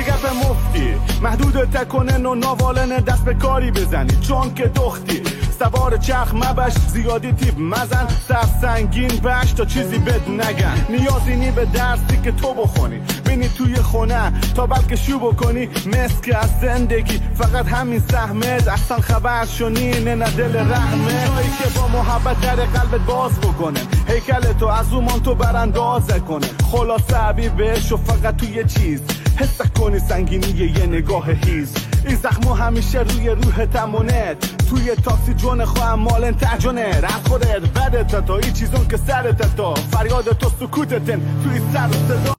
گپ مفتی محدود تکنن و نوالن دست به کاری بزنی چون که دختی سوار چرخ مبش زیادی تیب مزن سر سنگین بش تا چیزی بد نگن نیازی نی به درسی که تو بخونی بینی توی خونه تا بلکه شو بکنی مسک از زندگی فقط همین سهمت اصلا خبر شونی نه دل رحمه جایی که با محبت در قلبت باز بکنه هیکل تو از اومان تو براندازه کنه خلاصه حبیبش و فقط توی چیز حس کنی سنگینی یه نگاه هیز این زخمو همیشه روی روح تمونت توی تاکسی جون خواهم مالن تجونه رد خودت بدت تا این چیزون که سرت تا فریاد تو سکوتتن توی سر و صدا